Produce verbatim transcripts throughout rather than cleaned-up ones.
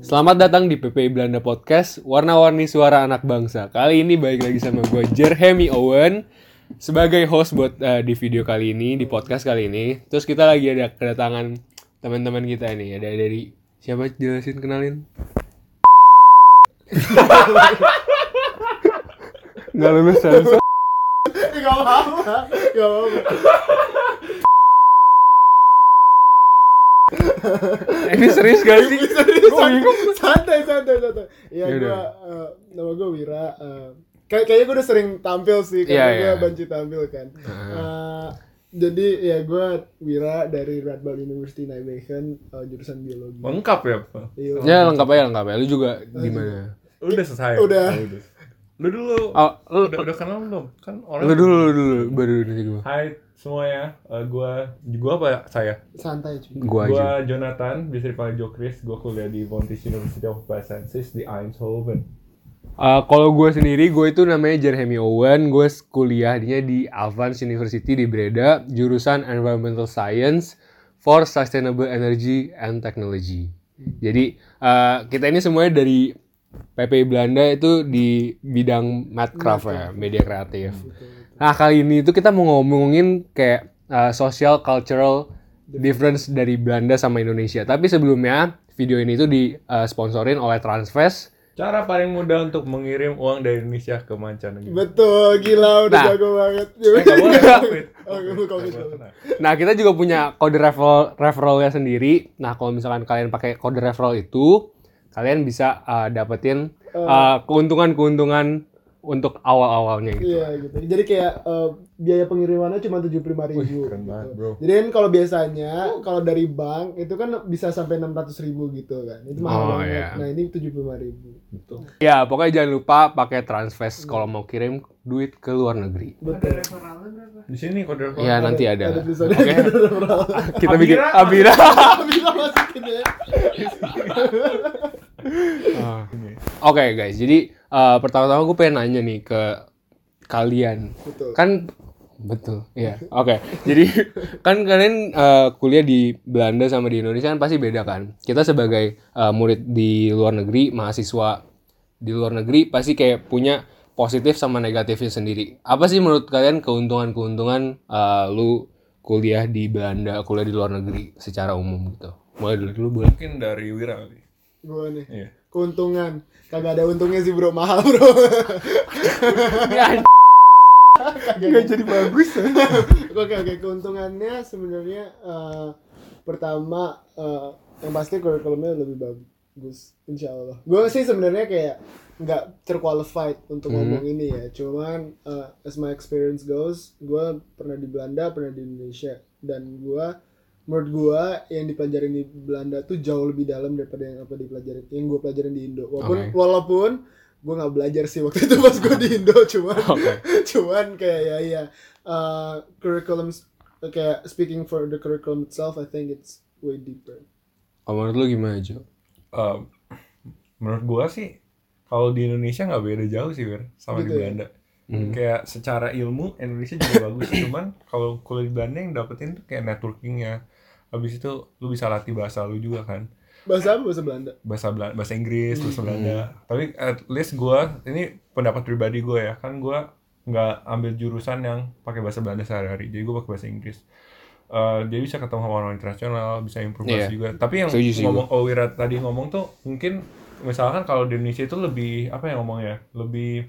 Selamat datang di P P I Belanda Podcast, warna-warni suara anak bangsa. Kali ini balik lagi sama gue Jeremy Owen sebagai host buat uh, di video kali ini, di podcast kali ini. Terus kita lagi ada kedatangan teman-teman kita nih. Ada dari siapa, jelasin, kenalin. Nggak lulus sensor. Gak apa-apa, gak apa-apa. Ini serius gak sih? Serius, santai, santai, santai. Iya, Yaudah. gue, uh, nama gue Wira. Uh, kayak kayaknya gue udah sering tampil sih, karena Iya, gue iya. banci tampil kan. Uh, jadi ya gue Wira dari Radboud University Nijmegen, uh, jurusan biologi. Lengkap ya, Pak? Iya. Ya lengkap aja, lengkap ya. Lu juga gimana? Udah selesai. Udah. Oh, udah. Lu dulu. Oh, lu, udah, udah kenal belum? Kan orang. lu dulu, lu dulu, baru nanti gue. Hai semuanya. Uh, gua gua apa ya? Saya. Santai cuy. Gua aja. Gua Jonathan, bisa dipanggil Jokris. Gua kuliah di Bontis University of Biosenses di Eindhoven. Uh, kalau gue sendiri, gue itu namanya Jeremy Owen. Gue kuliahnya di Avans University di Breda, jurusan Environmental Science for Sustainable Energy and Technology. Jadi uh, kita ini semuanya dari P P I Belanda itu di bidang Madcraft ya, media kreatif. Nah kali ini itu kita mau ngomongin kayak uh, social cultural difference dari Belanda sama Indonesia. Tapi sebelumnya video ini tuh disponsorin oleh Transfest. Cara paling mudah untuk mengirim uang dari Indonesia ke mancanegara. Betul, gila, udah Nah. jago banget. Eh, nggak boleh covid. Oh, nggak boleh covid, nggak boleh. Nah kita juga punya kode referral referralnya sendiri. Nah kalau misalkan kalian pakai kode referral itu, kalian bisa uh, dapetin uh, keuntungan-keuntungan untuk awal-awalnya gitu. Iya gitu. Jadi kayak uh, biaya pengirimannya cuma tujuh puluh lima ribu. Wih, keren banget, bro. Jadi kan kalau biasanya kalau dari bank itu kan bisa sampai enam ratus ribu gitu kan. Itu mahal Oh, banget. iya. Nah, ini tujuh puluh lima ribu. Betul. Ya pokoknya jangan lupa pakai Transfest kalau mau kirim duit ke luar negeri. Betul. Di sini kode referral. Ya nanti ada. Ada tulisannya. Oke. Kita bikin Abira. Abira. Bisa masukin ya. Ah. Oke guys, jadi uh, pertama-tama gue pengen nanya nih ke kalian. Betul. Kan betul, iya. Oke, jadi kan kalian uh, kuliah di Belanda sama di Indonesia kan pasti beda kan. Kita sebagai uh, murid di luar negeri, mahasiswa di luar negeri pasti kayak punya positif sama negatifnya sendiri. Apa sih menurut kalian keuntungan-keuntungan uh, lu kuliah di Belanda, kuliah di luar negeri secara umum gitu? Mulai dulu dulu boleh. Mungkin dari Wira kali. Gua nih. Iya. Keuntungan. Kagak ada untungnya sih, Bro. Mahal, Bro. Ya, Kagak jadi bagus. Oke, oke. Keuntungannya sebenarnya uh, pertama uh, yang pasti kurikulumnya lebih bagus, insya Allah. Gue sih sebenarnya kayak nggak terqualified untuk Hmm. ngomong ini ya. Cuman uh, as my experience goes, gue pernah di Belanda, pernah di Indonesia, dan gue menurut gue yang dipelajarin di Belanda tuh jauh lebih dalam daripada yang apa dipelajarin yang gue pelajarin di Indo. Walaupun Oke. walaupun gue nggak belajar sih waktu itu pas gue di Indo, cuman Oke. cuman kayak ya ya uh, curriculum kayak speaking for the curriculum itself, I think it's way deeper. kalau menurut lu gimana, Jo? Uh, menurut gua sih kalau di Indonesia nggak beda jauh sih, Wir, sama Gitu di ya? Belanda. Hmm. Kayak secara ilmu Indonesia juga bagus, cuman kalau kuliah di Belanda yang dapetin tuh kayak networkingnya. Habis itu lu bisa latih bahasa lu juga kan. Bahasa apa? Bahasa Belanda. Bahasa Belanda, bahasa Inggris, bahasa Belanda. Tapi at least gua, ini pendapat pribadi gua ya, kan gua nggak ambil jurusan yang pakai bahasa Belanda sehari-hari. Jadi gua pakai bahasa Inggris. Uh, jadi bisa ketemu sama orang internasional, bisa improve Iya. juga. Tapi yang Setuju sih ngomong Owira tadi ngomong tuh mungkin misalkan kalau di Indonesia itu lebih apa ya ngomongnya, lebih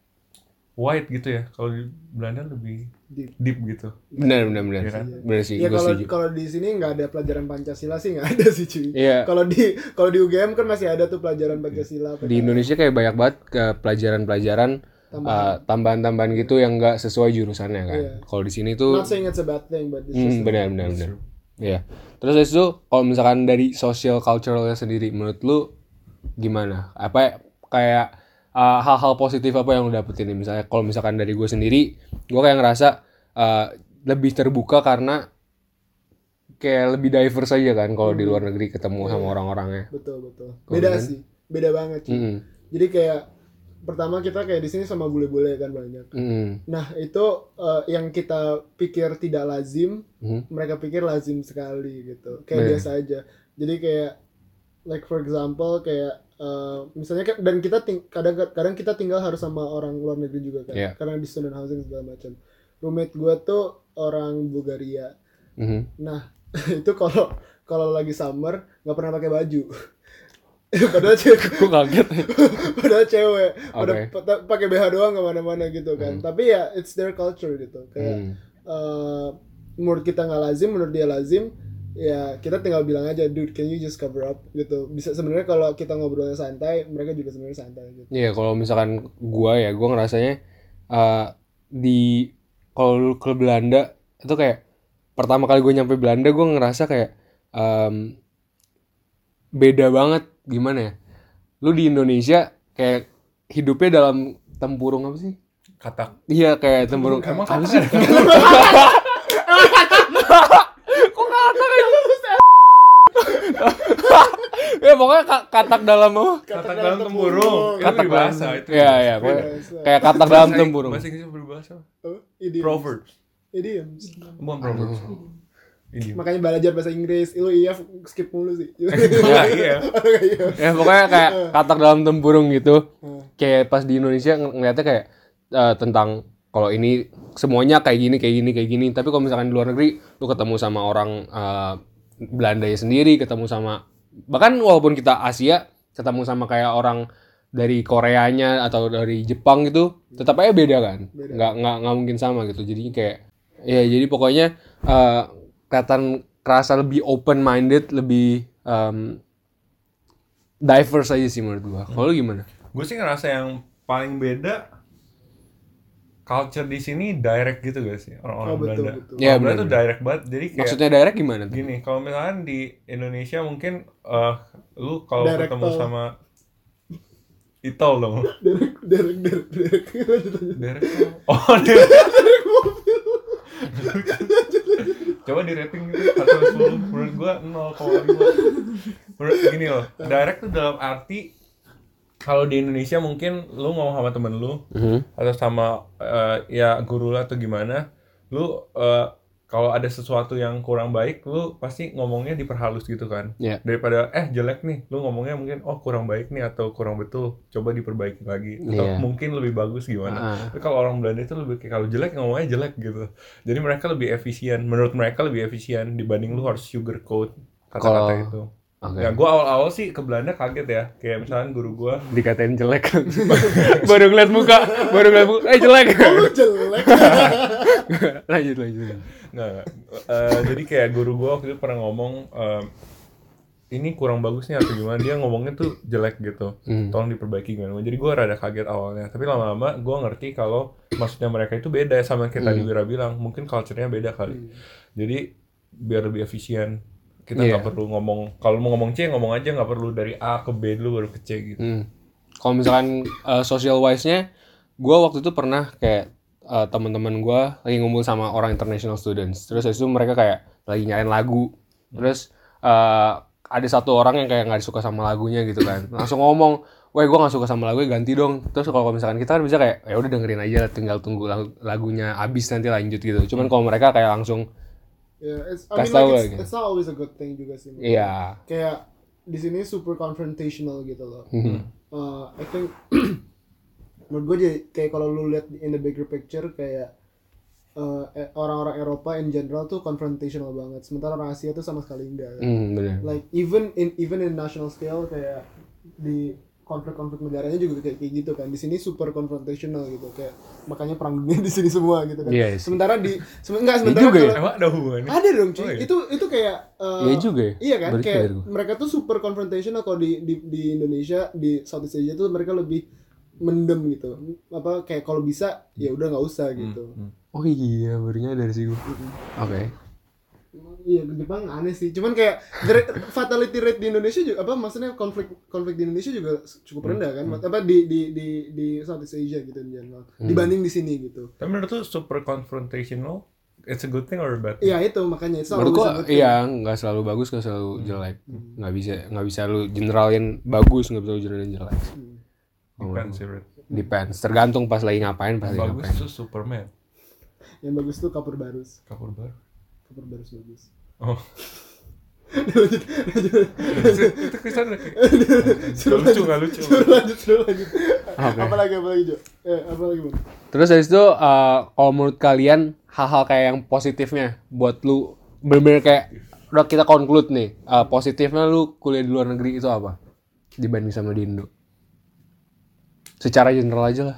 wide gitu ya. Kalau di Belanda lebih Deep. deep gitu. Benar, benar, benar. Iya kan? Benar sih, Ya gue kalau setuju. kalau di sini nggak ada pelajaran Pancasila sih, nggak ada sih cuy. Iya. Kalau di kalau di U G M kan masih ada tuh pelajaran Pancasila. Di Indonesia kayak banyak banget ke pelajaran-pelajaran uh, tambahan-tambahan gitu yang nggak sesuai jurusannya kan. Iya. Kalau di sini tuh, Not saying it's a bad thing, but it's just hmm, benar, benar, benar. Iya. Terus dari situ, kalau misalkan dari social culturalnya sendiri, menurut lu gimana? Apa ya, kayak uh, hal-hal positif apa yang lu dapetin nih? Misalnya, kalau misalkan dari gue sendiri, gue kayak ngerasa uh, lebih terbuka karena kayak lebih diverse aja kan kalau di luar negeri ketemu sama orang-orangnya. betul betul. Kalau Beda kan? sih, beda banget cuy. Mm-mm. Jadi kayak pertama kita kayak di sini sama bule-bule kan banyak. Mm-mm. Nah itu uh, yang kita pikir tidak lazim, Mhm. mereka pikir lazim sekali gitu. Kayak Bener. biasa aja. Jadi kayak like for example kayak uh, misalnya kan- dan kita ting- kadang kadang kita tinggal harus sama orang luar negeri juga kan, Iya. karena di student housing segala macam. Roommate gue tuh orang Bulgaria. Mhm. Nah itu kalau kalau lagi summer nggak pernah pakai baju. Padahal cewek, Gue kaget. padahal cewek, pada Oke. pa- pakai B H doang kemana-mana gitu kan. Tapi ya it's their culture gitu. Kayak Hmm. uh, menurut kita nggak lazim, menurut dia lazim. Ya kita tinggal bilang aja, dude, can you just cover up gitu. Bisa sebenarnya kalau kita ngobrolnya santai, mereka juga sebenarnya santai gitu. Iya, kalau misalkan gua ya, gua ngerasanya uh, di kalau lu ke Belanda itu kayak pertama kali gue nyampe Belanda gue ngerasa kayak um, beda banget, gimana ya? Lu di Indonesia kayak hidupnya dalam tempurung apa sih? Katak. Iya, kayak tempurung. Emang Apa katak sih? ada? Kok katak aja? Ya pokoknya ka- katak dalam apa? Katak dalam tempurung. Itu Katak peribahasa dalam- itu. Iya, iya, pokoknya Peribahasa. kayak katak dalam Bahasa- tempurung. Bahasa Inggris peribahasa. Oh, idioms. Proverbs. Idioms. Bukan proverbs. Idiom. Makanya belajar bahasa Inggris, lu iya skip mulu sih. Ya, iya. Iya. Ya pokoknya kayak katak dalam tempurung gitu. Hmm. Kayak pas di Indonesia ng- ngeliatnya kayak eh, tentang kalau ini semuanya kayak gini kayak gini kayak gini. Tapi kalau misalkan di luar negeri lu ketemu sama orang eh, Belandanya sendiri, ketemu sama bahkan walaupun kita Asia ketemu sama kayak orang dari Koreanya atau dari Jepang gitu, tetap aja beda kan. Beda. Nggak nggak nggak mungkin sama gitu. Jadi kayak ya jadi pokoknya eh, kelihatan kerasa lebih open minded, lebih em, diverse aja sih menurut gua. Kalau lu gimana? Gue sih ngerasa yang paling beda culture di sini direct gitu gak sih orang-orang Oh, betul, Belanda. betul. Ya, Orang Belanda benar, tuh benar. direct banget. Jadi kayak Maksudnya direct gimana tuh? gini, kalau misalkan di Indonesia mungkin eh lu kalau Direct ketemu tol. sama Itol dong. Derek, Derek, Derek, Derek. Lanjut, lanjut. Direct tol. Oh, direct. Coba di rating gitu satu sampai sepuluh. Menurut gua nol koma lima. Menurut gini loh, direct tuh dalam arti kalau di Indonesia mungkin lu ngomong sama temen lu Mhm. atau sama eh, ya guru lah atau gimana, lu eh, kalau ada sesuatu yang kurang baik, lu pasti ngomongnya diperhalus gitu kan. Iya. Daripada eh jelek nih, lu ngomongnya mungkin oh kurang baik nih atau kurang betul, coba diperbaiki lagi atau Iya. mungkin lebih bagus gimana. Ah. Tapi kalau orang Belanda itu lebih kayak kalau jelek ngomongnya jelek gitu. Jadi mereka lebih efisien, menurut mereka lebih efisien dibanding lu harus sugarcoat kata-kata Kalau- itu. Oke. Ya gue awal-awal sih ke Belanda kaget ya, kayak misalnya guru gue Dikatain jelek. Baru ngeliat muka, baru ngeliat muka, eh jelek. Lu jelek. lanjut lanjut. nggak, nggak. Eh, jadi kayak guru gue waktu itu pernah ngomong ehm, ini kurang bagus nih atau gimana, dia ngomongnya tuh jelek gitu, Hmm. tolong diperbaiki gimana. Jadi gue rada kaget awalnya, tapi lama-lama gue ngerti kalau maksudnya mereka itu beda sama yang kayak tadi Wira bilang, mungkin culture-nya beda kali. Jadi biar lebih efisien, kita nggak Iya. perlu ngomong, kalau mau ngomong C ngomong aja, nggak perlu dari A ke B dulu baru ke C gitu. Hmm. Kalau misalkan uh, social wise-nya, gue waktu itu pernah kayak uh, teman-teman gue lagi ngumpul sama orang international students. Terus habis itu mereka kayak lagi nyain lagu. Terus uh, ada satu orang yang kayak nggak suka sama lagunya gitu kan. Langsung ngomong, "Weh, gue nggak suka sama lagunya, ganti dong." Terus kalau misalkan kita kan bisa kayak, ya udah dengerin aja, tinggal tunggu lagu- lagunya habis nanti lanjut gitu. Cuman kalau mereka kayak langsung, Yeah, it's, I mean Kasih tahu like it's, lagi. it's not always a good thing juga sih. iya. Kayak di sini super confrontational gitu loh. Mhm. Uh, I think menurut gue jadi kayak kalau lu lihat in the bigger picture kayak uh, eh, orang-orang Eropa in general tuh confrontational banget. Sementara orang Asia tuh sama sekali enggak. Kan? Hmm, bener. Like even in even in national scale kayak di konflik-konflik negaranya juga kayak kayak gitu kan. Di sini super confrontational gitu kayak makanya perang dunia di sini semua gitu kan. Iya sih. Sementara di sem- enggak sementara juga ya? kalau- Emang ada hubungannya? ada dong cuy. Oh, iya. Itu itu kayak uh, Iya juga ya? Iya kan? Baru Kayak sadar gua. mereka tuh super confrontational kalau di, di di Indonesia, di Southeast Asia tuh mereka lebih mendem gitu. Apa kayak kalau bisa ya udah nggak usah gitu. Hmm. Oh iya, baru nyadar sih gue. Oke. Iya, di Jepang aneh sih. Cuman kayak the rate- fatality rate di Indonesia juga apa maksudnya konflik konflik di Indonesia juga cukup rendah kan? Apa di di di di Southeast Asia gitu in general. Dibanding di sini gitu. Tapi menurut lu super confrontational, it's a good thing or a bad thing? Iya itu makanya it's not Menurut always gua a good thing. iya nggak selalu bagus, nggak selalu jelek. Nggak bisa nggak bisa lu generalin bagus, nggak bisa lu generalin jelek. Depends sih, Red. Depends, tergantung pas lagi ngapain, pas lagi Bagus ngapain. tuh Superman. Yang bagus tuh Kapur Barus. Kapur baru. Kapur Barus bagus. Oh. lanjut lanjut Itu kesan kayak nggak lucu nggak lucu. suruh lanjut suruh lanjut Oke. apa lagi apa lagi Jo eh apa lagi Bang Terus habis itu uh, kalau menurut kalian hal-hal kayak yang positifnya buat lu bener-bener kayak udah kita conclude nih, uh, positifnya lu kuliah di luar negeri itu apa dibanding sama di Indo? Secara general aja lah.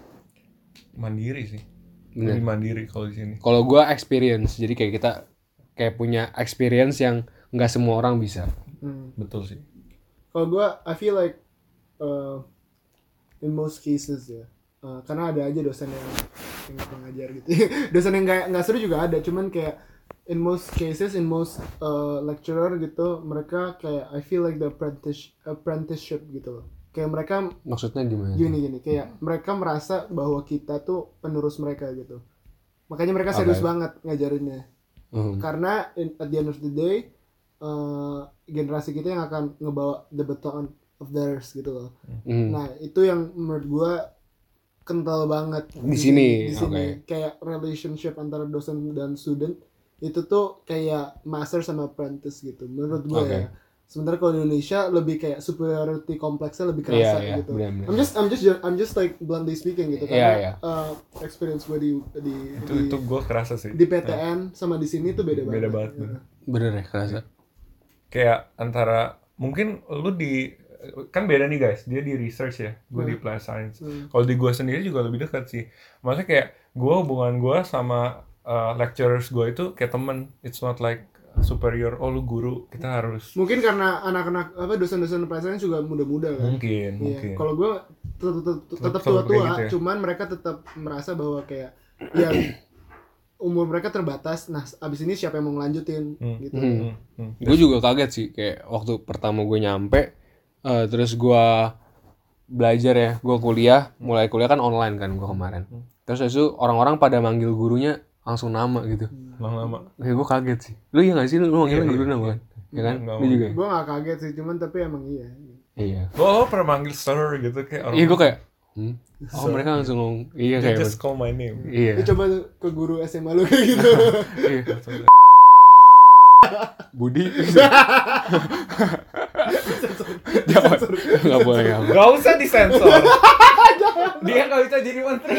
Mandiri sih. Bener. Lebih mandiri kalau di sini. Kalau gua experience, jadi kayak kita kayak punya experience yang nggak semua orang bisa. hmm. Betul sih. Kalau gue, I feel like uh, in most cases ya, uh, karena ada aja dosen yang yang pengajar gitu, dosen yang nggak nggak seru juga ada, cuman kayak in most cases, in most uh, lecturer gitu, mereka kayak I feel like the apprentice apprenticeship gitu loh, kayak mereka Maksudnya gimana? gini gini, kayak mereka merasa bahwa kita tuh penerus mereka gitu, makanya mereka serius Okay. banget ngajarinnya, Hmm. karena in, at the end of the day uh, generasi kita yang akan ngebawa the baton of theirs gitu loh. Hmm. Nah itu yang menurut gua kental banget Di sini, di sini. oke. Kayak relationship antara dosen dan student itu tuh kayak master sama apprentice gitu menurut gua Oke. ya. Sementara kalau di Indonesia lebih kayak superiority kompleksnya lebih kerasa Iya, iya, gitu. benar-benar. I'm just I'm just I'm just like bluntly speaking gitu Iya, karena iya. uh, experience gua di di Itu di, itu gue kerasa sih. di P T N sama di sini tuh beda, Beda banget. banget, bener. Bener ya kerasa. Kayak antara mungkin lu di kan beda nih guys, dia di research ya, gue di applied science. Hmm. Kalau di gue sendiri juga lebih dekat sih. Maksudnya kayak gue hubungan gue sama uh, lecturers gue itu kayak temen. It's not like superior. Oh lu guru, kita harus. Mungkin karena anak-anak apa dosen-dosen pelajaran juga muda-muda kan. Mungkin, Iya. mungkin. Kalau gue tetap tetap Tetap tua-tua, kayak gitu ya? cuman mereka tetap merasa bahwa kayak ya umur mereka terbatas. Nah, abis ini siapa yang mau ngelanjutin Hmm. gitu. Hmm, hmm. Gue juga kaget sih kayak waktu pertama gue nyampe, eh, terus gue belajar ya, gue kuliah, mulai kuliah kan online kan gue kemarin. Terus habis itu orang-orang pada manggil gurunya langsung nama gitu. Lama-lama. Kayak gue kaget sih. Lu iya gak sih? Lu manggilnya guru nama kan? Ya kan? Enggak, Lu juga ya? Gue gak kaget sih, cuman tapi emang iya. Iya. Lo, lo pernah manggil sir gitu kayak orang. Iya gue kayak, hmm? Oh mereka langsung ngomong, iya They kayak just call my name. iya. Lu coba tuh ke guru S M A lu kayak gitu. Iya. Budi. Jangan, nggak boleh nggak boleh. Gak usah disensor. Dia gak bisa jadi menteri.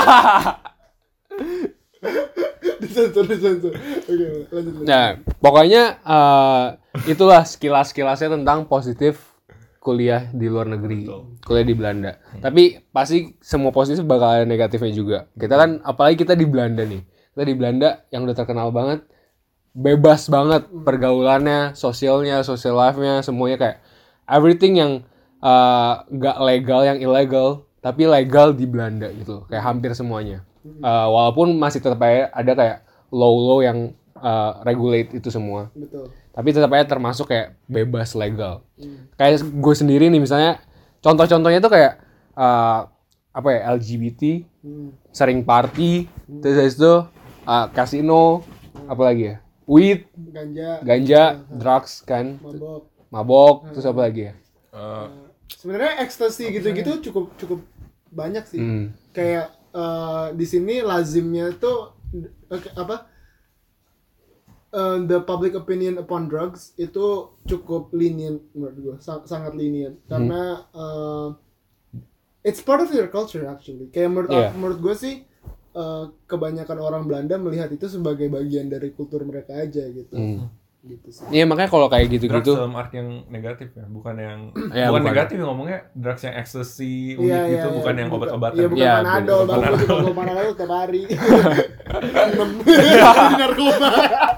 disensor, disensor. Oke, lanjut. lanjut. Nah, pokoknya eh, itulah sekilas-sekilasnya tentang positif kuliah di luar negeri, Betul. kuliah di Belanda. Tapi pasti semua positif bakal ada negatifnya juga. Kita kan, apalagi kita di Belanda nih, kita di Belanda yang udah terkenal banget, bebas banget pergaulannya, sosialnya, social life-nya, semuanya kayak everything yang eh, nggak legal, yang illegal, tapi legal di Belanda gitu, kayak hampir semuanya. Eh, walaupun masih tetap ada kayak law-law yang eh, regulate itu semua. Betul. Tapi tetap aja termasuk kayak bebas legal. Hmm. Kayak gue sendiri nih misalnya, contoh-contohnya tuh kayak uh, apa ya, L G B T, Hmm. sering party, terus habis itu uh, kasino, apa lagi ya, weed, Ganja, ganja, drugs kan, mabok. mabok, terus apa lagi ya? Eh, Sebenarnya ekstasi gitu-gitu cukup cukup banyak sih. Hmm. Kayak eh, di sini lazimnya tuh eh, apa? eh, the public opinion upon drugs itu cukup lenient menurut gue, Sang- sangat lenient karena eh, it's part of your culture actually. Kayak menurut Yeah. menurut gue sih eh, kebanyakan orang Belanda melihat itu sebagai bagian dari kultur mereka aja gitu. Hmm. Gitu sih. Iya makanya kalau kayak drugs gitu-gitu, dalam arti yang negatif ya, bukan yang Ya, bukan, bukan. negatif ngomongnya drugs yang ecstasy, weed Iya, gitu, iya, bukan iya. yang Bukan- obat-obatan. Iya, bukan Iya, Panadol, bener. bang. Gue juga kalau Panadol tiap hari. Enam narkoba.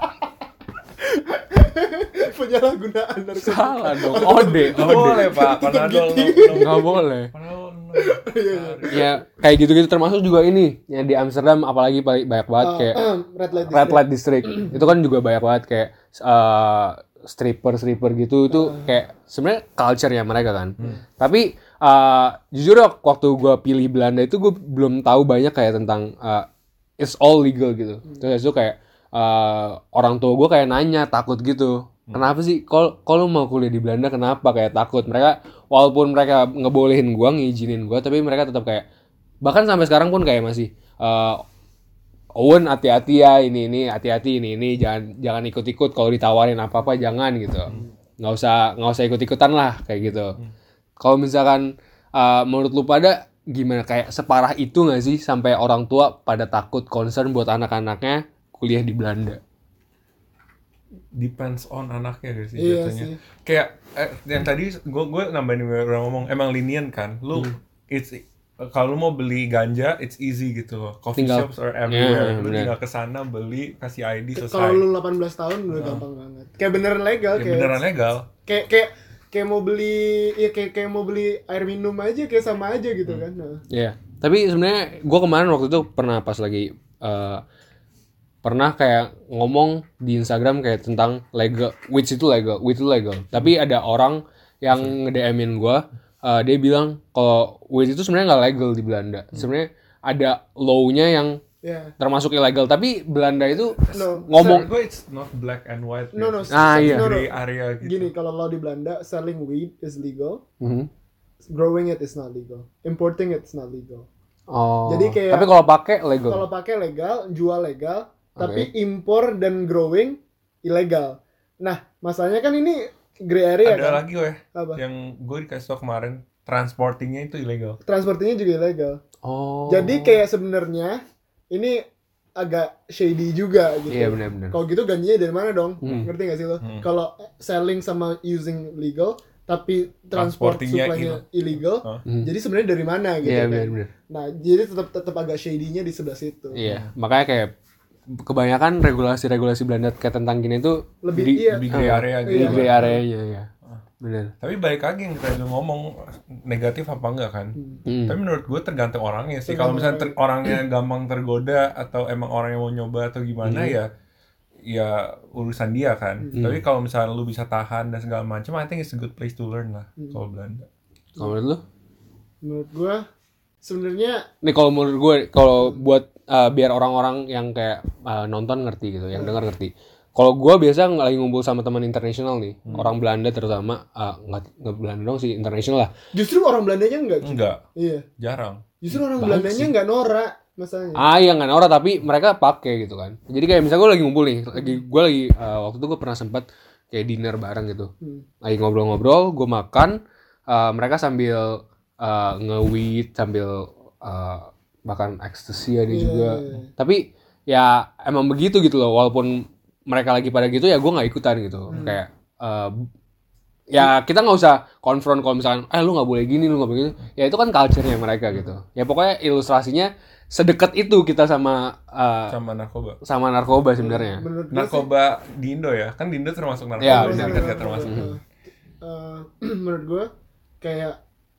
Penyalahgunaan narkoba. salah dong, ode, Nggak ode, boleh pak, Panadol nggak boleh. Panadol Ya kayak gitu-gitu termasuk juga ini, yang di Amsterdam apalagi paling banyak banget kayak Red light Red Light District. Itu kan juga banyak banget kayak uh, stripper-stripper gitu. Itu kayak sebenarnya culture-nya mereka kan. Tapi uh, jujur ya, waktu gue pilih Belanda itu gue belum tahu banyak kayak tentang uh, it's all legal gitu. Terus itu kayak uh, orang tua gue kayak nanya, takut gitu. Kenapa sih kalau kalau mau kuliah di Belanda kenapa kayak takut? Mereka walaupun mereka ngebolehin gue, ngizinin gue, tapi mereka tetap kayak bahkan sampai sekarang pun kayak masih uh, Owen hati-hati ya ini ini hati-hati ini ini jangan jangan ikut-ikut kalau ditawarin apa-apa jangan gitu. Nggak usah nggak usah ikut-ikutan lah kayak gitu. Kalau misalkan uh, menurut lu pada gimana kayak separah itu nggak sih sampai orang tua pada takut concern buat anak-anaknya kuliah di Belanda? Depends on anaknya gak sih Iya jatuhnya. sih. Kayak eh, yang tadi gue gue nambahin orang ngomong emang lenient kan. Lu it's kalau lu mau beli ganja it's easy gitu loh. Coffee Tinggal- shops are everywhere. Iya, Lu bener. tinggal ke sana beli kasih I D selesai. Kalau lu delapan belas tahun udah gampang banget. Kayak beneran legal Ya, kayak. beneran legal. Kayak kayak kayak mau beli ya kayak kayak mau beli air minum aja kayak sama aja gitu kan. Nah. Iya. Tapi sebenarnya gue kemarin waktu itu pernah pas lagi uh, pernah kayak ngomong di Instagram kayak tentang legal, which itu legal, which itu legal. Tapi ada orang yang nge-D M-in gue, uh, dia bilang kalau which itu sebenarnya nggak legal di Belanda. Sebenarnya ada law-nya yang Ya. termasuk ilegal. Tapi Belanda itu No. ngomong, Gue it's not black and white. No no. Ah, iya. no, no. Gray area gitu. Gini, kalau lo di Belanda selling weed is legal, Mhm. growing it is not legal, importing it is not legal. Oh. Jadi kayak- tapi kalau pakai legal. Kalau pakai legal, jual legal, tapi impor dan growing ilegal. Nah, masalahnya kan ini gray area Ada kan. lagi weh Apa? yang gue dikasih tau kemarin, transportingnya itu ilegal. Transportnya juga ilegal. Oh. Jadi kayak sebenarnya ini agak shady juga gitu. Iya benar-benar. Kalau gitu ganjinya dari mana dong? Hmm. Ngerti gak sih lo? Hmm. Kalau selling sama using legal tapi transport Transportingnya supply-nya illegal, Huh? Hmm. jadi sebenarnya dari mana gitu Iya kan? benar-benar. Nah, jadi tetap tetap agak shady-nya di sebelah situ. Iya, makanya kayak kebanyakan regulasi-regulasi Belanda kayak tentang gini tuh Lebih di, iya. Lebih gray Ah, area di gitu. gray areanya ya. Benar. Tapi balik lagi yang kayak lu ngomong negatif apa enggak kan? Hmm. Tapi menurut gue tergantung orangnya sih. Kalau misalnya ter- orangnya gampang tergoda atau emang orang yang mau nyoba atau gimana ya, ya urusan dia kan. Tapi kalau misalnya lu bisa tahan dan segala macam, I think it's a good place to learn lah kalau Belanda. Kalau menurut lu? Menurut gua sebenarnya Nih kalau menurut gue kalau buat uh, biar orang-orang yang kayak uh, nonton ngerti gitu, yang dengar ngerti. Kalau gue biasa nggak lagi ngumpul sama teman internasional nih, orang Belanda terutama, uh, nggak nggak Belanda dong sih, internasional lah. justru orang Belandanya enggak. Ci. Enggak, Iya. jarang. Justru orang Banget Belandanya sih. enggak norak masalahnya. Ah iya nggak norak tapi mereka pakai gitu kan. Jadi kayak misalnya gue lagi ngumpul nih, lagi gue lagi uh, waktu itu gue pernah sempat kayak dinner bareng gitu, Hmm. lagi ngobrol-ngobrol, gue makan, uh, mereka sambil uh, nge-weed, sambil uh, makan ecstasy ada Iya, juga. iya, iya. Tapi ya emang begitu gitu loh, walaupun mereka lagi pada gitu ya gue nggak ikutan gitu. Hmm. Kayak uh, ya kita nggak usah konfront kalau misalkan eh lu nggak boleh gini lu nggak boleh gitu. Ya itu kan culture-nya mereka gitu. Ya pokoknya ilustrasinya sedekat itu kita sama uh, Sama narkoba. sama narkoba sebenarnya. Menurut gua sih- Narkoba di Indo ya, kan di Indo termasuk narkoba. Ya, di benar. Indo nggak termasuk. Uh, uh, menurut gue kayak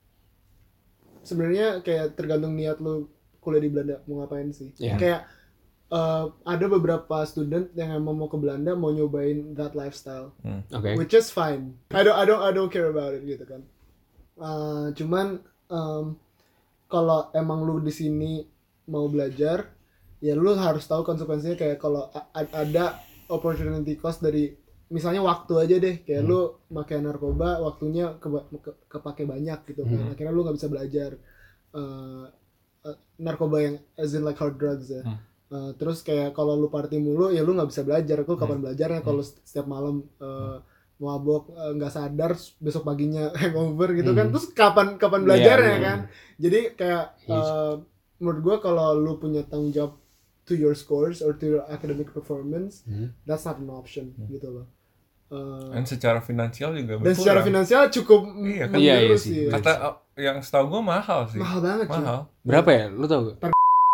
sebenarnya kayak tergantung niat lu kuliah di Belanda mau ngapain sih. Iya. Kayak uh, ada beberapa student yang emang mau ke Belanda mau nyobain that lifestyle, Oke. which is fine. I don't I don't I don't care about it gitu kan. Uh, cuman um, kalau emang lu di sini mau belajar, ya lu harus tahu konsekuensinya kayak kalau a- a- ada opportunity cost dari misalnya waktu aja deh kayak lu pakai narkoba waktunya ke, ke, kepake banyak gitu kan akhirnya lu nggak bisa belajar uh, uh, narkoba yang as in like hard drugs ya. Uh, terus kayak kalau lu party mulu ya lu nggak bisa belajar. Lu kapan belajarnya kalau setiap malam uh, mabok uh, nggak sadar besok paginya hangover gitu kan. Terus kapan kapan belajarnya iya. kan. Jadi kayak uh, menurut gua kalau lu punya tanggung jawab to your scores or to your academic performance, that's not an option gitu loh. Uh, Dan secara finansial juga dan secara berkurang. finansial cukup Iya, kan? menurun Iya, iya sih. sih. Ya. Kata uh, yang setahu gue mahal sih. Mahal banget cuy. Mahal. Berapa ya? Lu tau gak?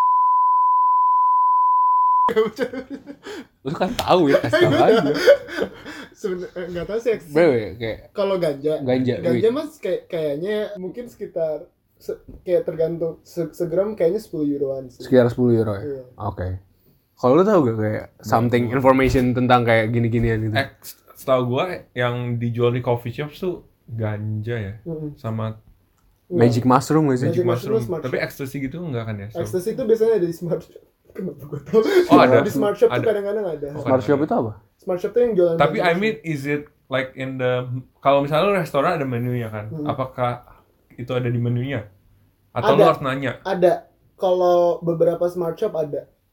Lu kan tahu ya, kasih tau aja. Sebenarnya nggak tahu sih eks- Berapa ya? Kayak kalau ganja Ganja, ganja wih. mas kayak kayaknya mungkin sekitar se- kayak tergantung se- segram kayaknya sepuluh euroan sih. sekitar sepuluh euro ya? Iya. Oke. Kalau lu tau gak kayak something information tentang kayak gini-ginian gitu? Eh, setahu gue yang dijual di coffee shop tuh ganja ya, Mm-mm. sama Magic mushroom gak sih? magic Magic mushroom, mushroom. smart Tapi shop. ecstasy gitu enggak kan ya? So- Ecstasy itu biasanya ada di smart shop. Kenapa gue tahu? Oh, ada? Di smart shop tuh Ada. kadang-kadang ada. Oh, Smart shop itu apa? Smart shop tuh yang jualan. Tapi Magic I mean, is it like in the kalau misalnya lu restoran ada menunya kan? Hmm. Apakah itu ada di menunya? Atau lu Ada. harus nanya? Ada. Kalau beberapa smart shop ada.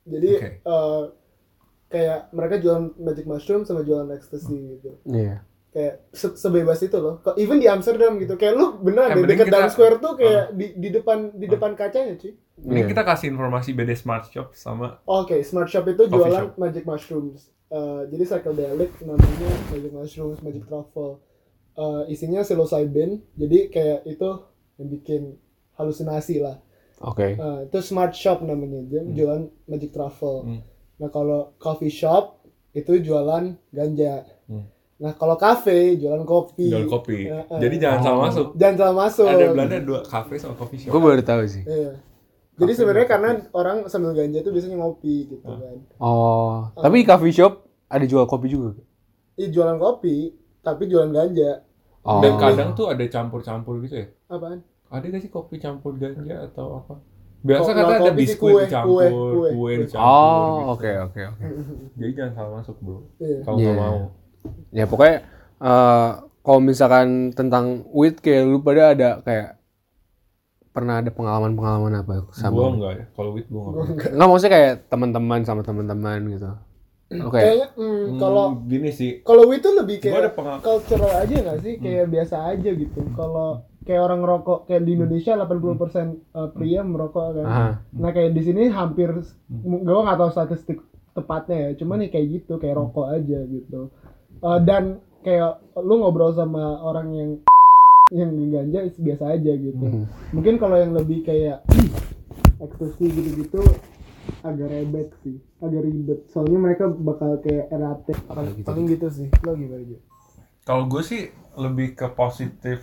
Jadi Oke. uh, kayak mereka jualan magic mushroom sama jualan ecstasy gitu. Iya. Kayak se- sebebas itu loh. Kok even di Amsterdam gitu. Kayak lu bener Yang di penting deket kita- Times Square tuh kayak uh. di di depan di depan kacanya cuy. Mending Iya. kita kasih informasi B D Smart Shop sama Oke, Smart Shop itu Coffee jualan shop. magic mushrooms. Uh, jadi psychedelic namanya magic mushrooms, magic truffle. Uh, isinya psilocybin. Jadi kayak itu yang bikin halusinasi lah. Oke. Uh, itu Smart Shop namanya, dia jualan magic truffle. Hmm. Nah kalau coffee shop itu jualan ganja. Hmm. Nah kalau cafe jualan kopi. jual kopi. Uh, uh. Jadi jangan salah Oh. masuk. Jangan salah masuk. Ada Belanda dua kafe sama coffee shop. Gue baru tahu sih. Iya. Jadi Cafe sebenarnya dan karena orang sambil ganja itu biasanya ngopi gitu Ah. kan. Oh, tapi coffee shop ada jual kopi juga. Iya jualan kopi tapi jualan ganja. Oh. Dan kadang tuh ada campur-campur gitu ya. Apaan? Ada gak sih kopi campur ganja atau apa? Biasa Kok kata nggak ada kopi sih, biskuit kue, dicampur, kue, kue, kue, kue. dicampur. Oh, gitu. oke oke oke. Jadi jangan salah masuk bro. Iya. Kalau nggak Iya. mau. Ya pokoknya eh, kalau misalkan tentang weed kayak lu pada ada kayak pernah ada pengalaman-pengalaman apa Gua sama? enggak ya. Kalau wit gua Gua enggak. enggak. Enggak maksudnya kayak teman-teman sama teman-teman gitu. Oke. Kayaknya hmm, kalau Hmm, gini sih. kalau itu lebih Gua ada kayak pengalaman. cultural aja nggak sih? Kayak biasa aja gitu. Kalau kayak orang ngerokok kayak di Indonesia delapan puluh persen uh, pria merokok kan. Aha. Nah kayak di sini hampir gue nggak tahu statistik tepatnya ya, cuman nih kayak gitu kayak rokok aja gitu. Uh, dan kayak lu ngobrol sama orang yang yang ganja is biasa aja gitu. Mhm. Mungkin kalau yang lebih kayak ekstasi gitu-gitu agak rebet sih, agak ribet. Soalnya mereka bakal kayak erratic. Bakal gitu. Paling gitu sih. Lo gimana aja? Kalau gue sih lebih ke positif,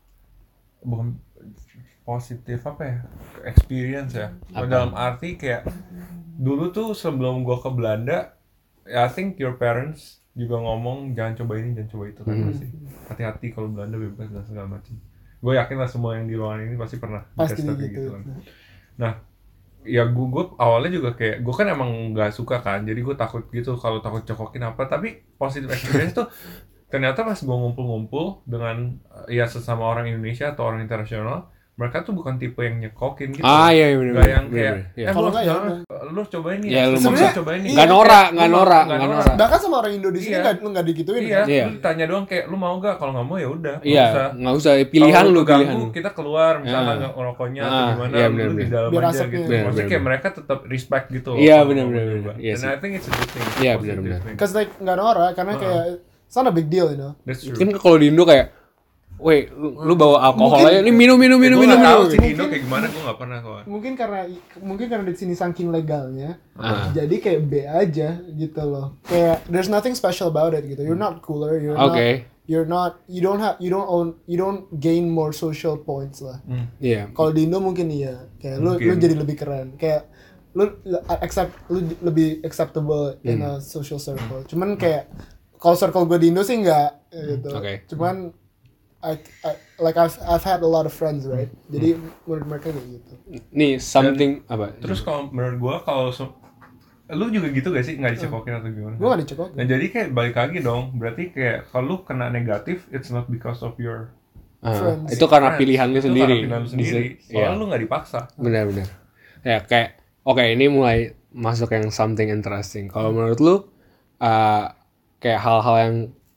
bukan positif apa ya, experience ya. Apa? Dalam arti kayak dulu tuh sebelum gue ke Belanda, I think your parents juga ngomong jangan coba ini, jangan coba itu kan Hmm. pasti. Hati-hati kalau Belanda bebas dan segala macam. Gue yakin lah semua yang di ruangan ini pasti pernah Pasti dikasih tau kayak gitu. kan. Nah, ya gue, gue awalnya juga kayak gue kan emang nggak suka kan, jadi gue takut gitu kalau takut cokokin apa. Tapi positive experience tuh ternyata pas gue ngumpul-ngumpul dengan eh, ya sesama orang Indonesia atau orang internasional, mereka tuh bukan tipe yang nyekokin gitu. Ah iya iya benar. Nggak yang benar, kayak, benar. Iya. eh Kalau lu nggak ya jangan, udah. lu cobain ini, Ya, lu Terus maksud- cobain ini. Iya, Nggak norak, Kayak, nggak lu mau- norak, nggak nggak norak. norak. Bahkan sama orang Indonesia Iya. nggak lu nggak digituin Iya, kan? Iya. lu tanya doang kayak lu mau gak, kalau nggak mau ya udah, nggak Iya, usah. nggak usah pilihan Kalau lu keganggu, pilihan. kita keluar misalnya Ah. nggak ngerokoknya atau Ah, gimana, iya, lu benar, di benar. dalam Biar aja asapnya. gitu. Benar, Maksudnya benar, kayak benar. mereka tetap respect gitu. Iya, kalau benar, mau benar, nyoba. benar. Iya And sih. I think it's a good thing. Iya, Positive benar, benar. thing. Cause like nggak norak karena Uh-uh. kayak it's not a big deal, you know. That's true. Kan kalau di Indo kayak, weh, lu, lu bawa alkohol Mungkin- aja, nih minum minum minum Gue minum nggak tahu minum. sih di Indo kayak gimana, gue nggak pernah soalnya. Mungkin karena mungkin karena di sini saking legalnya, Ah. jadi kayak B aja gitu loh. Kayak there's nothing special about it gitu. You're not cooler, you're Oke. not you're not you don't have you don't own you don't gain more social points lah. Hmm. Iya. Kalau di Indo mungkin iya, kayak lu lu Mungkin. jadi lebih keren. Kayak lu lu accept lu lebih acceptable in Hmm. a social circle. Cuman kayak kalau circle gue di Indo sih enggak gitu. Oke. Cuman I, I like I've I've had a lot of friends, right? Jadi menurut mereka kayak gitu. Nih something apa? Terus kalau menurut gue kalau se- lu juga gitu gak sih, nggak dicekokin atau gimana? Gue gak dicekokin. Nah jadi kayak balik lagi dong, berarti kayak kalau lu kena negatif, it's not because of your Ah, friends. itu karena friends. pilihan lu Itu sendiri. karena pilihan lu sendiri. Bisa- Soalnya Iya. lu nggak dipaksa. Benar-benar. Ya kayak, oke ini mulai masuk yang something interesting. Kalau menurut lu, uh, kayak hal-hal yang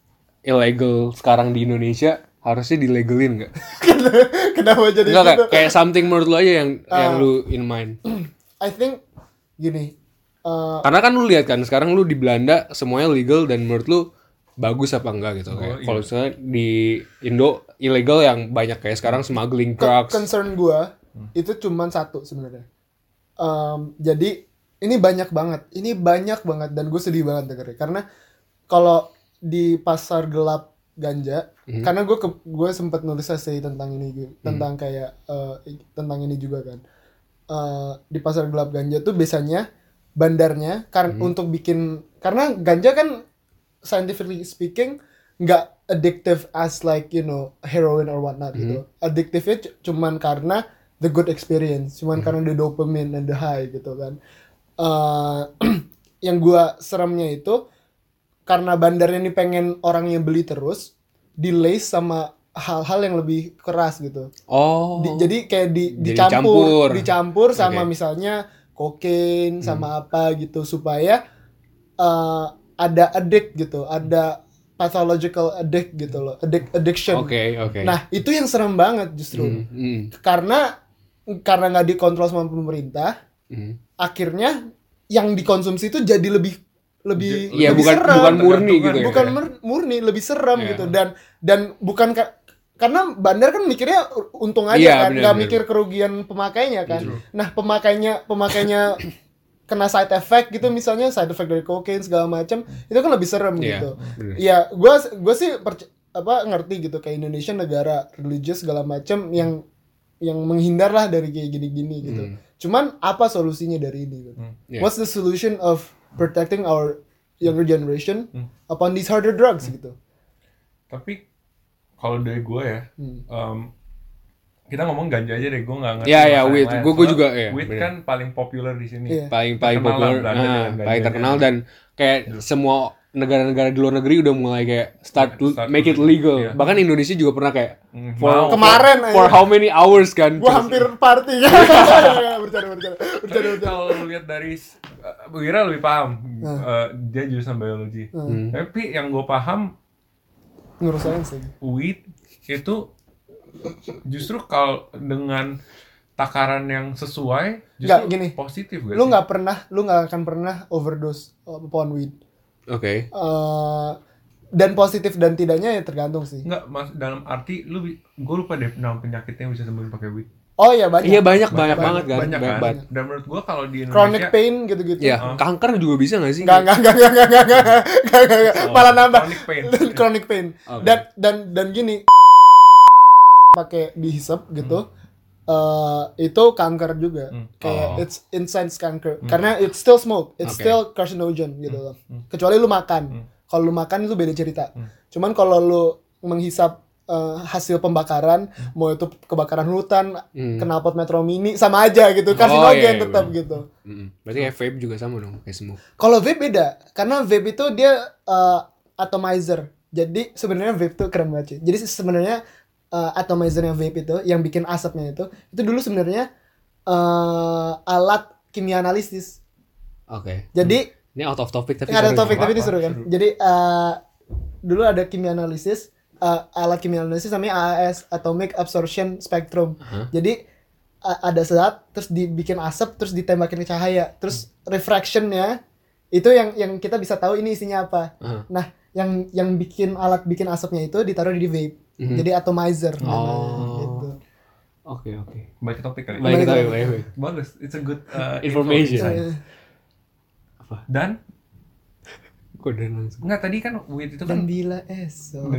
illegal sekarang di Indonesia harusnya dilegalin nggak? Kenapa jadi Enggak gitu? kayak, kayak something menurut lu aja yang yang Ah. lu in mind. I think gini. Uh, Karena kan lu lihat kan sekarang lu di Belanda semuanya legal dan menurut lu bagus apa enggak gitu. Kayak iya. kalau misalnya di Indo illegal yang banyak kayak sekarang smuggling Ke- drugs. concern gue itu cuman satu sebenarnya. Um, jadi ini banyak banget, ini banyak banget dan gue sedih banget dengernya karena kalau di pasar gelap ganja, Mhm. karena gue gue sempat nulis essay tentang ini gitu, tentang kayak uh, i- tentang ini juga kan. Uh, di pasar gelap ganja tuh biasanya bandarnya karena untuk bikin karena ganja kan scientifically speaking nggak addictive as like you know heroin or whatnot gitu. Addictive-nya c- cuman karena the good experience, cuman karena the dopamine and the high gitu kan. Uh, yang gua seremnya itu karena bandarnya ini pengen orang yang beli terus, di-lace sama hal-hal yang lebih keras gitu. Oh. Di- jadi kayak di, Jadi dicampur, campur. dicampur sama Oke. misalnya kokain sama apa gitu supaya uh, ada addict gitu, ada pathological addict gitu loh, addict addiction. Oke, okay, oke. Okay. Nah, itu yang serem banget justru. Mm, mm. Karena karena nggak dikontrol sama pemerintah, mm. akhirnya yang dikonsumsi itu jadi lebih lebih Iya, lebih bukan serem. bukan murni gitu ya. Bukan murni, lebih serem yeah. gitu dan dan bukan ka- karena bandar kan mikirnya untung aja yeah, kan, nggak mikir kerugian pemakainya kan. Betul. Nah, pemakainya pemakainya kena side effect gitu, misalnya side effect dari kokain segala macam, itu kan lebih serem yeah, gitu. Iya, gue gue sih perc- apa ngerti gitu kayak Indonesia negara religius segala macam yang yang menghindar lah dari kayak gini-gini gitu. Hmm. Cuman apa solusinya dari ini? Gitu? Hmm. Yeah. What's the solution of protecting our younger generation hmm. upon these harder drugs hmm. gitu? Tapi kalau dari gue ya. Hmm. Um, kita ngomong ganja aja deh, gue nggak ngerti. Iya iya, weed, gue gue juga ya. Weed bener. Kan paling populer di sini. Yeah. Paling paling populer, nah, paling terkenal dan kayak Duh. semua negara-negara di luar negeri udah mulai kayak start, start make it legal. Yeah. Bahkan Indonesia juga pernah kayak mm, for, kemarin for, for how many hours kan? Gue hampir party kan. bercanda bercanda. Bercanda kalau lihat dari uh, Wira lebih paham, hmm. uh, dia jurusan biologi. Hmm. Tapi yang gue paham ngurusin sih. Weed itu justru kalau dengan takaran yang sesuai justru gak, gini, positif gak lu sih? Nggak pernah, lu nggak akan pernah overdose upon weed. Oke. Okay. Uh, dan positif dan tidaknya ya tergantung sih. Nggak, mas dalam arti lu, gue lupa deh nama penyakitnya yang bisa sembuhin pakai weed. Oh iya banyak. Iya banyak banyak, banyak banget kan. Banyak, banyak kan. banget. Dan menurut gue kalau di Indonesia chronic pain gitu-gitu. Ya, uh. kanker juga bisa nggak sih? Nggak nggak nggak nggak nggak nggak nggak oh, malah nambah. Chronic pain. chronic pain. Okay. Dan dan dan gini pakai dihisap gitu. Hmm. Uh, itu kanker juga. Hmm. Kayak oh. it's insane kanker. Hmm. Karena it's still smoke, it's okay. still carcinogen gitu loh. Hmm. Kecuali lu makan. Hmm. Kalau lu makan itu beda cerita. Hmm. Cuman kalau lu menghisap Uh, hasil pembakaran, hmm. mau itu kebakaran hutan, hmm. knalpot metro mini sama aja gitu, karsinogen oh, iya, iya, tetap iya. gitu. Mm-hmm. Berarti kayak vape juga sama dong, kayak smoke. Kalau vape beda, karena vape itu dia uh, atomizer. Jadi sebenarnya vape tuh keren banget. Jadi sebenarnya uh, atomizernya vape itu, yang bikin asapnya itu, itu dulu sebenarnya uh, alat kimia analisis. Oke. Okay. Jadi hmm. ini out of topic tapi out of topic tapi ini seru kan. Seru. Jadi uh, dulu ada kimia analisis. Uh, alat kimia analisis namanya A A S, Atomic Absorption Spectrum. Uh-huh. Jadi uh, ada zat terus dibikin asap terus ditembakin ke cahaya, terus refractionnya itu yang yang kita bisa tahu ini isinya apa. Uh-huh. Nah, yang yang bikin alat bikin asapnya itu ditaruh di vape. Uh-huh. Jadi atomizer. Oh. Gitu. Oke oke. Baik topik kali. Baik topik, baik. Bagus, it's a good uh, information. information. Apa? Dan kok dan langsung. Enggak, tadi kan weed itu dan kan bila esok.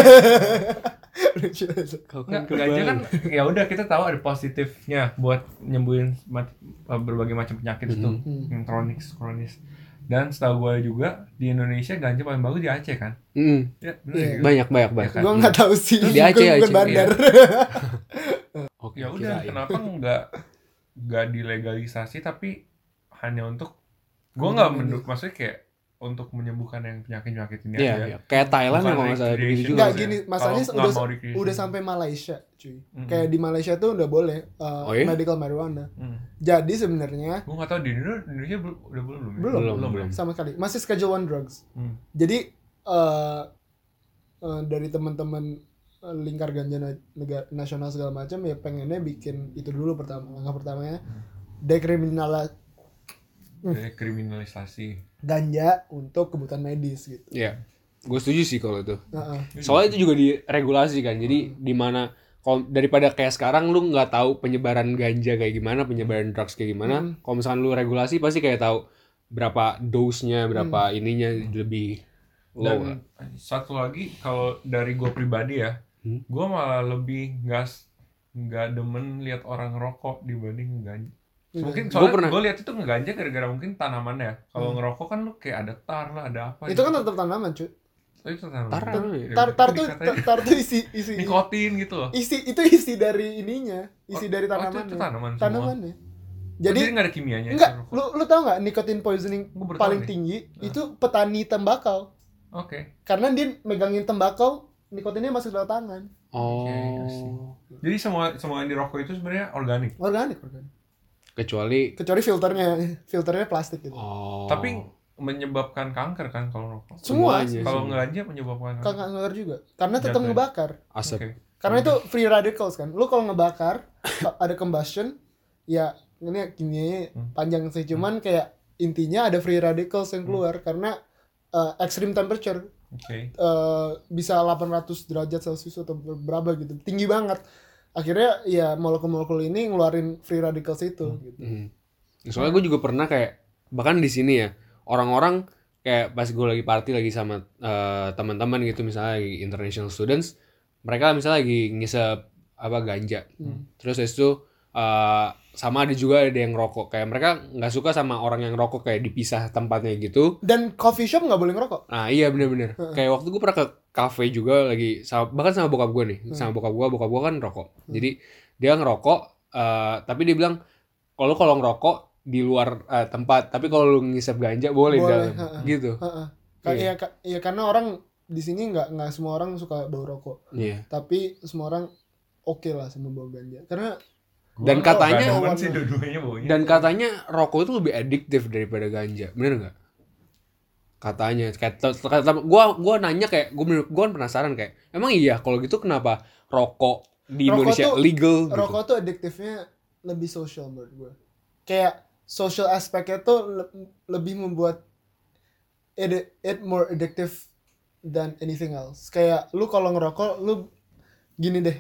Enggak, ganja kan ya udah kita tahu ada positifnya buat nyembuhin mat- berbagai macam penyakit mm-hmm. itu, yang kronis, kronis. Dan setahu gue juga di Indonesia ganja paling bagus di Aceh kan? Mm. Ya, yeah. gitu. Banyak banyak banyak. Ya kan? Gue nggak tahu sih. Di Aceh, Aceh. Bandar. Ya. Oke, ya udah, kenapa nggak nggak dilegalisasi tapi hanya untuk gue nggak menduk, maksudnya kayak untuk menyembuhkan yang penyakit-penyakit ini yeah, aja. Yeah. Kayak Thailand ya kalau nggak salah begitu juga. Nggak gini, masalahnya udah udah sampai Malaysia, cuy. Mm-hmm. Kayak di Malaysia tuh udah boleh uh, oh, iya? medical marijuana. Mm. Jadi sebenarnya gue nggak tahu di Indonesia belum udah belum belum belum, belum, belum, belum. sama sekali. Masih Schedule one drugs. Mm. Jadi uh, uh, dari teman-teman uh, lingkar ganja na- negara nasional segala macam ya pengennya bikin itu dulu pertama. Langkah pertamanya mm. dekriminal dekriminalisasi ganja untuk kebutuhan medis gitu. Iya. Gue setuju sih kalau itu. Uh-uh. Soalnya itu juga diregulasi kan. Jadi uh. di mana kalau daripada kayak sekarang lu nggak tahu penyebaran ganja kayak gimana, penyebaran drugs kayak gimana. Hmm. Kalau misalkan lu regulasi pasti kayak tahu berapa dose-nya, berapa hmm. ininya lebih low. Dan satu lagi kalau dari gue pribadi ya, hmm? gue malah lebih nggak nggak demen lihat orang ngerokok dibanding ganja. Mungkin soalnya gue lihat itu ngeganja gara-gara mungkin tanamannya. Kalau hmm. ngerokok kan lu kayak ada tar lah, ada apa. Itu gitu. Kan tetap tanaman, cuy. Oh, itu tanaman. Tar, tar, tar tuh tar tuh isi isi nikotin gitu loh. Isi itu isi dari ininya, isi oh, dari tanamannya. Oh, itu tanaman semua. Tanamannya. Jadi enggak ada kimianya. Enggak, lu lu tahu enggak nikotin poisoning paling nih. tinggi nah. itu petani tembakau. Oke. Okay. Karena dia megangin tembakau, nikotinnya masuk dalam tangan. Oh. Okay, jadi semua semua yang dirokok itu sebenarnya organik. Organik, organik. Kecuali kecuali filternya filternya plastik gitu. oh. Tapi menyebabkan kanker kan kalau rokok. Semua semuanya. Kalau ganja menyebabkan kanker. kanker kanker juga karena tetap Jatuhnya. ngebakar. asap. Oke. Karena itu free radicals kan. Lu kalau ngebakar ada combustion ya ini kimianya panjang sih cuman kayak intinya ada free radicals yang keluar karena uh, extreme temperature Oke. uh, bisa delapan ratus derajat Celcius atau berapa gitu. Tinggi banget. Akhirnya ya molekul-molekul ini ngeluarin free radicals itu gitu. Hmm. Soalnya gue juga pernah kayak bahkan di sini ya orang-orang kayak pas gue lagi party lagi sama uh, teman-teman gitu misalnya lagi international students, mereka misalnya lagi ngisep apa ganja, Hmm. terus habis itu uh, sama ada juga ada yang rokok kayak mereka nggak suka sama orang yang rokok kayak dipisah tempatnya gitu. Dan coffee shop nggak boleh ngerokok. Nah iya bener-bener kayak waktu gue pernah ke cafe juga lagi sama, bahkan sama bokap gue nih sama bokap gue bokap gue kan rokok jadi dia ngerokok uh, tapi dia bilang kalau kalau ngerokok di luar uh, tempat tapi kalau lu ngisep ganja boleh, Boleh, dalam ha-ha. gitu. Heeh. Ka- Iya. ya, ka- ya karena orang di sini nggak nggak semua orang suka bau rokok. Iya. Tapi semua orang oke lah sama bau ganja. Karena Dan Gua katanya- random sih dua-duanya baunya. Dan katanya rokok itu lebih adiktif daripada ganja, bener nggak? Katanya, kayak te- te- te- gua gua nanya kayak gua bener, gua kan penasaran kayak emang iya kalau gitu kenapa rokok di Rokok Indonesia tuh- legal gitu? rokok tuh adiktifnya lebih social menurut gue. Kayak social aspeknya tuh le- lebih membuat it, it more addictive than anything else. Kayak lu kalau ngerokok lu gini deh.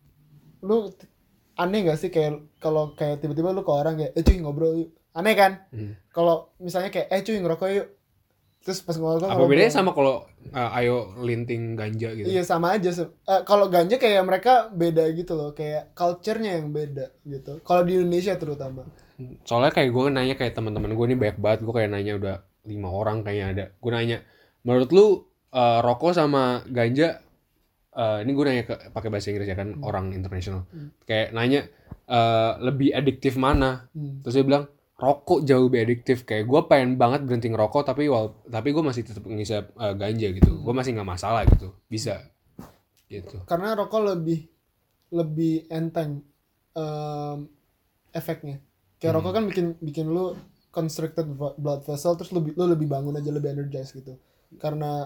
Lu t- aneh gak sih kayak kalau kayak tiba-tiba lu ke orang kayak eh cuy ngobrol yuk. Aneh kan? Hmm. Kalau misalnya kayak eh cuy ngerokok yuk. Terus pas ngerokok Apa ngobrol. bedanya sama kalau uh, ayo linting ganja gitu? Iya sama aja. se- eh, kalau ganja kayak mereka beda gitu loh, kayak culture-nya yang beda gitu. Kalau di Indonesia terutama. Soalnya kayak gue nanya kayak teman-teman gue nih banyak banget, gue kayak nanya udah lima orang kayaknya ada. Gue nanya, menurut lu uh, rokok sama ganja, uh, ini gue nanya ke pakai bahasa Inggris ya kan orang internasional, kayak nanya uh, lebih adiktif mana? Hmm. Terus dia bilang rokok jauh lebih adiktif. Kayak gue pengen banget berhenti ngerokok tapi wal tapi gue masih tetap ngisap uh, ganja gitu. Gue masih nggak masalah gitu, bisa gitu. Karena rokok lebih lebih enteng em, efeknya. Kayak rokok kan bikin bikin lu constricted blood vessel terus lu, lu lebih bangun aja lebih energized gitu. Karena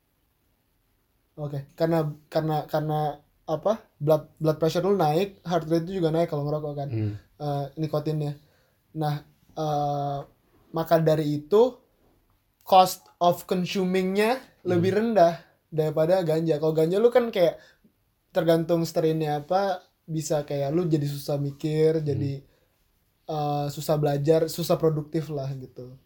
oke, karena karena karena apa? blood blood pressure lu naik, heart rate itu juga naik kalau ngerokok kan. Hmm. eh, nikotinnya. Nah, eh, maka dari itu cost of consumingnya lebih rendah daripada ganja. Kalau ganja lu kan kayak tergantung strainnya apa bisa kayak lu jadi susah mikir, jadi eh, susah belajar, susah produktif lah gitu.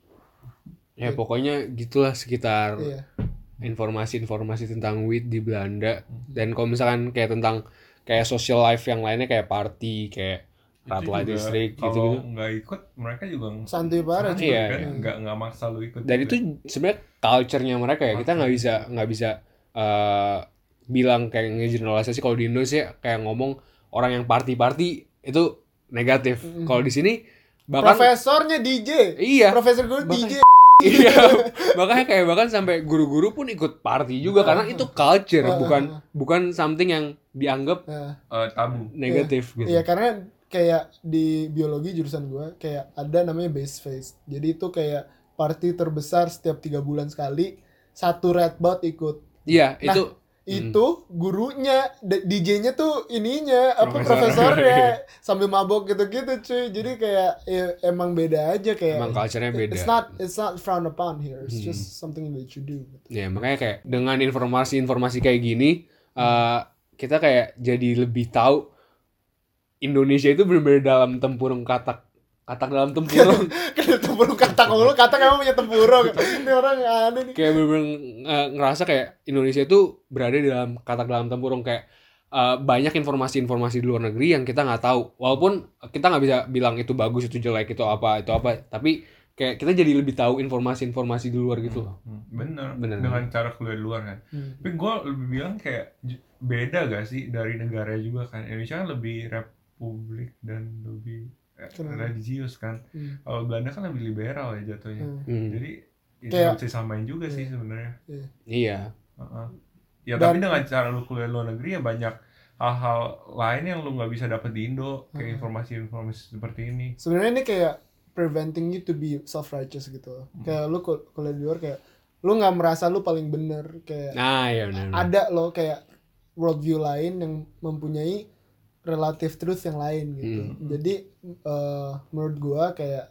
Ya pokoknya gitulah sekitar Iya. informasi-informasi tentang weed di Belanda. Dan kalau misalkan kayak tentang kayak social life yang lainnya kayak party, kayak red Itu light juga district kalau gitu-gitu. nggak ikut mereka juga Santuy parah, santuy cuy. kan, Iya. nggak nggak maksa lu ikut. Dan juga. itu sebenarnya culture-nya mereka ya. Kita nggak bisa nggak bisa eh, bilang kayak ngegeneralisasi kalau di Indonesia kayak ngomong orang yang party-party itu negatif. Kalau di sini bahkan Profesornya D J. iya. Profesor gue D J. Iya, makanya kayak bahkan sampai guru-guru pun ikut party juga karena itu culture, bukan bukan something yang dianggap Nah, Eh, tabu. negatif gitu. iya karena kayak di biologi jurusan gue kayak ada namanya base phase. Jadi itu kayak party terbesar setiap tiga bulan sekali, satu red bout ikut. Iya, Nah, itu itu gurunya D- D J-nya tuh ininya apa Profesor. profesornya sambil mabok gitu-gitu cuy. Jadi kayak ya, emang beda aja kayak emang culture-nya beda. It's not it's not frowned upon here. It's just something that you do. Ya, makanya kayak dengan informasi-informasi kayak gini eh, kita kayak jadi lebih tahu Indonesia itu benar-benar dalam tempurung katak katak dalam tempurung. Kan tempurung katak mulu, katak emang punya tempurung. Ini orang aneh nih. Kayak bener-bener eh, ngerasa kayak Indonesia itu berada di dalam katak dalam tempurung kayak eh, banyak informasi-informasi di luar negeri yang kita nggak tahu. Walaupun kita nggak bisa bilang itu bagus, itu jelek, itu apa, itu apa. Tapi kayak kita jadi lebih tahu informasi-informasi di luar gitu loh. Hmm, Bener. Bener. Dengan cara kuliah di luar kan. Hmm. Tapi gue lebih bilang kayak j- beda gak sih dari negara juga kan. Indonesia kan lebih republik dan lebih eh, Kenapa? religius kan. Hmm. Kalau Belanda kan lebih liberal ya jatuhnya. Hmm. Hmm. Jadi itu Kayak- bisa disamain juga sih sebenarnya. Iya. Heeh. Ya Dan- tapi dengan cara lu kuliah di luar negeri ya banyak hal-hal lain yang lu nggak bisa dapet di Indo, kayak informasi-informasi seperti ini. Sebenarnya ini kayak preventing you to be self righteous gitu loh. Hmm. Kayak lu kul- kuliah di luar kayak lu nggak merasa lu paling bener, kayak Nah, ya benar. ada loh kayak worldview lain yang mempunyai relative truth yang lain gitu. Hmm. Jadi uh, menurut gua kayak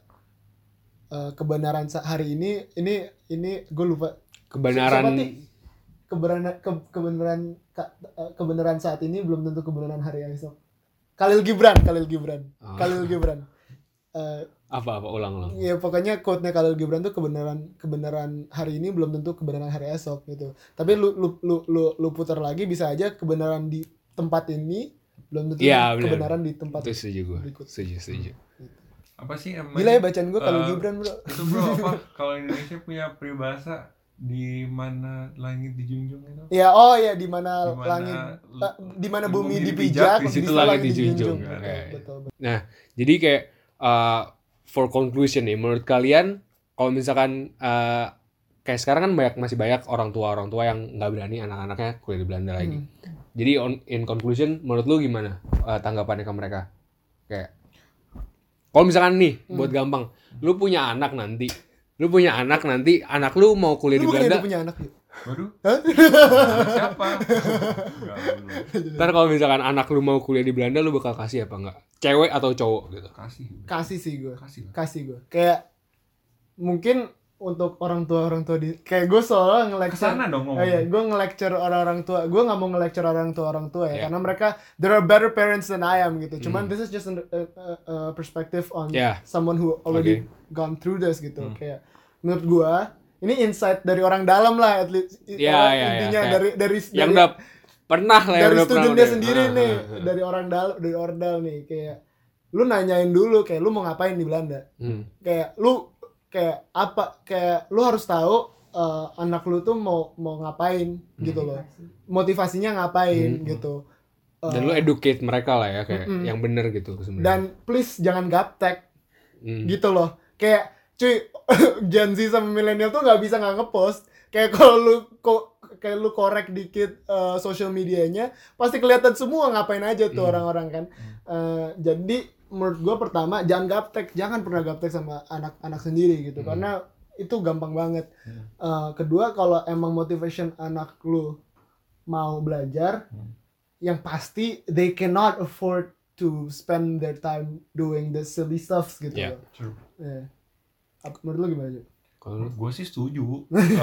uh, kebenaran sa- hari ini ini ini gue lupa Kebenaran kebenaran ke, kebenaran ka- uh, kebenaran saat ini belum tentu kebenaran hari esok. Khalil Gibran, Khalil Gibran, Oh. Khalil Gibran. Uh, apa apa ulang-ulang. Ya pokoknya quote-nya Khalil Gibran tuh kebenaran kebenaran hari ini belum tentu kebenaran hari esok gitu. Tapi lu lu lu lu, lu putar lagi bisa aja kebenaran di tempat ini belum tentu Ya, kebenaran di tempat itu setuju gue. berikut. Setuju, setuju. Apa sih emang? Gila ya bacaan gue Khalil uh, Gibran bro. Itu bro apa? Kalau Indonesia punya peribahasa di mana langit dijunjung itu? Ya oh ya di mana Di mana langit uh, di mana bumi, bumi dipijak, dipijak, di situ langit Betul, dijunjung. Oke. betul, betul. Nah, jadi kayak uh, for conclusion nih, menurut kalian kalau misalkan uh, kayak sekarang kan banyak masih banyak orang tua orang tua yang nggak berani anak-anaknya kuliah di Belanda lagi. Hmm. Jadi on, in conclusion, menurut lu gimana uh, tanggapannya ke mereka? Kayak kalau misalkan nih, Hmm. buat gampang, lu punya anak nanti, lu punya anak nanti, anak lu mau kuliah Lu di bukannya Belanda. udah punya anak ya? Waduh. Hah? Siapa? Enggak, belum. Ntar kalau misalkan anak lu mau kuliah di Belanda, lu bakal kasih apa enggak? Cewek atau cowok gitu? Kasih. Kasih sih gue. Kasih. Kasih gue. Kayak mungkin untuk orang tua orang tua di kayak gue soalnya nge-lecture Kesana dong oh, ngomong. iya, gue nge-lecture orang-orang tua. Gue nggak mau nge-lecture orang tua orang tua ya, Yeah. karena mereka there are better parents than I am gitu. Cuman Hmm. this is just a, a, a perspective on Yeah. someone who already Okay. gone through this gitu. Hmm. Kayak menurut gue ini insight dari orang dalam lah, at least Yeah, uh, yeah, intinya yeah. dari dari Yang dari, udah pernah lah yang dari udah pernah student dia udah. sendiri Ah, nih, ah, ah. dari orang dal dari ordal nih, kayak lu nanyain dulu kayak lu mau ngapain di Belanda. Hmm. Kayak lu kayak apa kayak lu harus tahu uh, anak lu tuh mau mau ngapain gitu loh, motivasinya ngapain Hmm. gitu. Uh, Dan lu educate mereka lah ya kayak Mm-mm. yang bener gitu sebenarnya. dan please jangan gaptek Hmm. gitu loh, kayak cuy Gen Z sama milenial tuh nggak bisa nggak ngepost, kayak kalau lu kok kayak lu korek dikit uh, social medianya pasti kelihatan semua ngapain aja tuh Hmm. orang-orang kan. Uh, jadi menurut gue pertama jangan gaptek, jangan pernah gaptek sama anak-anak sendiri gitu, Hmm. karena itu gampang banget. Hmm. Uh, kedua kalau emang motivation anak lu mau belajar, Hmm. yang pasti they cannot afford to spend their time doing the silly stuff gitu Yeah. loh. True. Yeah. Apa- Menurut lu gimana? Jo? Kalau lu Gue sih setuju.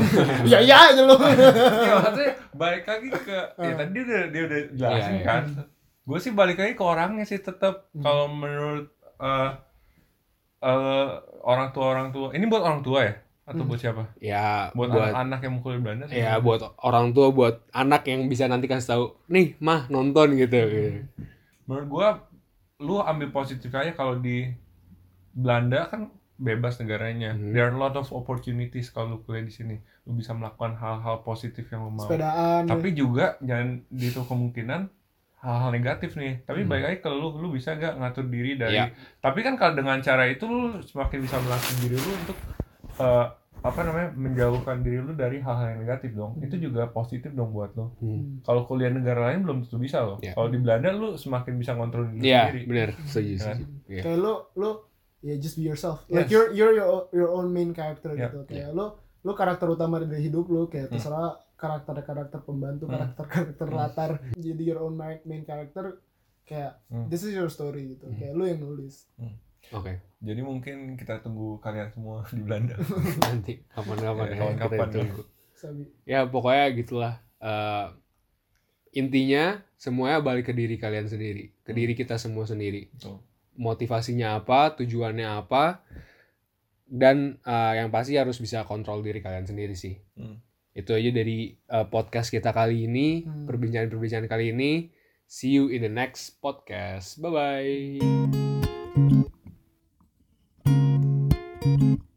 Ya ya aja lu. Iya, maksudnya balik lagi ke ya tadi dia udah dia udah jelasin Iya, iya. kan. Gue sih balik lagi ke orangnya sih tetap. Hmm. Kalau menurut eh eh, orang tua orang tua ini buat orang tua ya atau Hmm. buat siapa? ya Buat, buat, anak-anak yang mau kuliah di Belanda sih. ya buat orang tua, buat anak yang bisa nanti kasih tahu, nih mah nonton gitu. gitu. Menurut gue lu ambil positif aja. Kalau di Belanda kan bebas negaranya. Hmm. There are a lot of opportunities kalau lu kuliah di sini. Lu bisa melakukan hal-hal positif yang lu mau. Sepedaan. Tapi juga jangan itu kemungkinan hal-hal negatif nih. Tapi Hmm. baik lagi kalau lu lu bisa gak ngatur diri dari. Ya. Tapi kan kalau dengan cara itu lu semakin bisa melatih diri lu untuk eh, apa namanya menjauhkan diri lu dari hal-hal yang negatif dong. Itu juga positif dong buat lu. Hmm. Kalau kuliah negara lain belum tentu bisa loh. Ya. Kalau di Belanda lu semakin bisa ngontrol diri Iya, sendiri. benar, setuju, Kan? setuju. Iya. Kayak lu lu ya just be yourself. Like Yes. you're you're your your own main character Yeah. gitu. Kayak lu lu karakter utama dari hidup lu, kayak Hmm. terserah karakter-karakter pembantu, Hmm. karakter-karakter Hmm. latar. Jadi your own main, main character, kayak Hmm. this is your story gitu. Hmm. Kayak lu yang nulis. Oke, Jadi mungkin kita tunggu kalian semua di Belanda. nanti kapan-kapan Ya, ya, kapan-kapan kita ya. tunggu. Sabi. Ya pokoknya gitulah. Eh, intinya semuanya balik ke diri kalian sendiri, ke diri kita semua sendiri. Betul. Motivasinya apa, tujuannya apa, dan eh, yang pasti harus bisa kontrol diri kalian sendiri sih. Hmm. Itu aja dari eh, podcast kita kali ini, Hmm. perbincangan-perbincangan kali ini. See you in the next podcast. Bye bye.